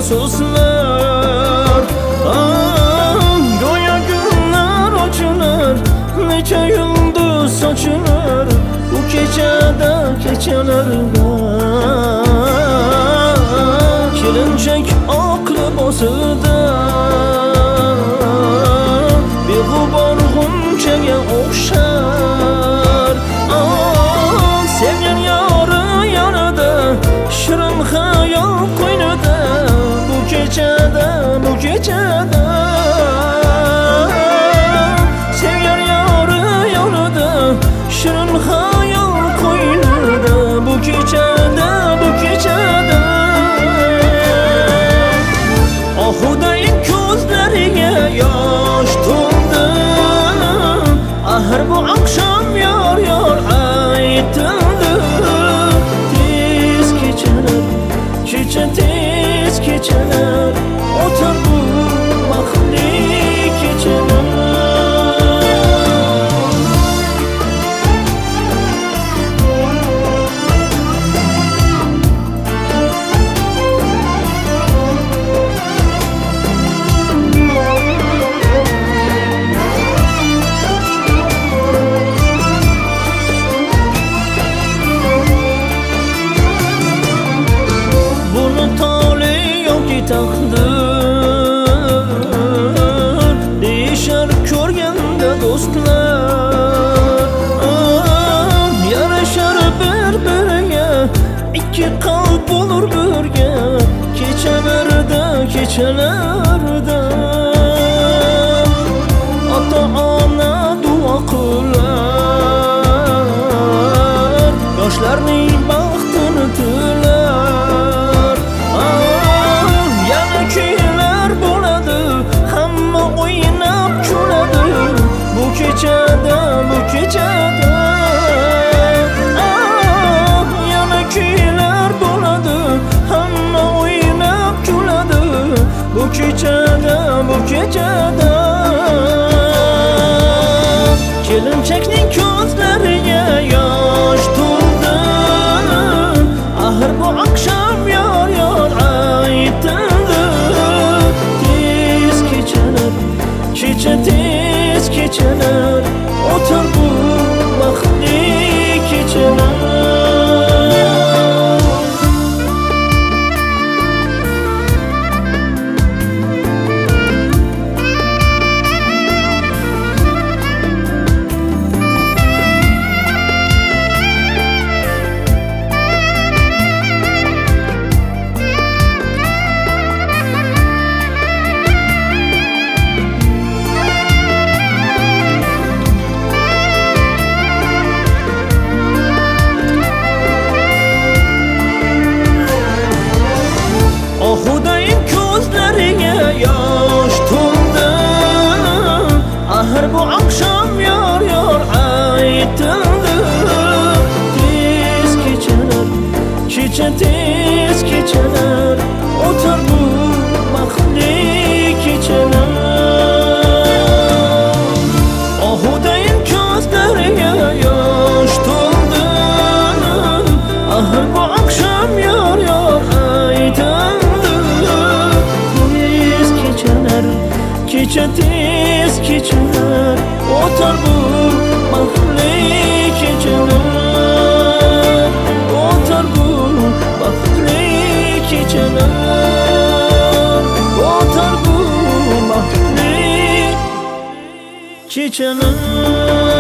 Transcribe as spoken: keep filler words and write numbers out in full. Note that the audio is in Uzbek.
so'zlar. Go'yo gullar ochilar, necha yulduz sochilar bu kechada kechalarda. Kelinchak oq libosida beg'ubor g'unchaga o'xshar. Sevgan yori yonida, shirin xayol qo'ynida bu kechada, bu kechada. Sevgan yori yonida, shirin xayol qo'ynida bu kechada, bu kechada. Ohudayin ko'zlariga yosh to'ldi, axir bu oqshom yor yor aytildi. Tez kechalar, kecha tez kechalar, o'tar bu baxtli kechalar. Taqdir deyishar ko'rganda do'stlar, yarashar bir-biriga, ikki qalb bo'lur birga kechalarda, kechalarda. Ota-ona duo qilar, yoshlarning baxtini tilar. Kuylar bo'ladi, hamma o'ynab kuladi bu kechada, bu kechada. Yana kuylar bo'ladi, hamma o'ynab kuladi bu kechada, bu kechada. Kelinchakning ko'zlariga yosh to'ldi, axir bu oqshom yor yor aytildi. Kecha tez kechalar, o'tar bu baxtli kechalar. Ohudayin ko'zlariga yosh to'ldi, axir bu oqshom yor yor aytildi. Tez kechalar, kecha tez kechalar, o'tar bu baxtli kechalar. Ohudayin ko'zlariga yosh to'ldi, axir bu oqshom yor yor aytildi. Kecha tez kechalar, o'tar bu baxtli kechalar, o'tar bu baxtli kechalar, o'tar bu baxtli kechalar.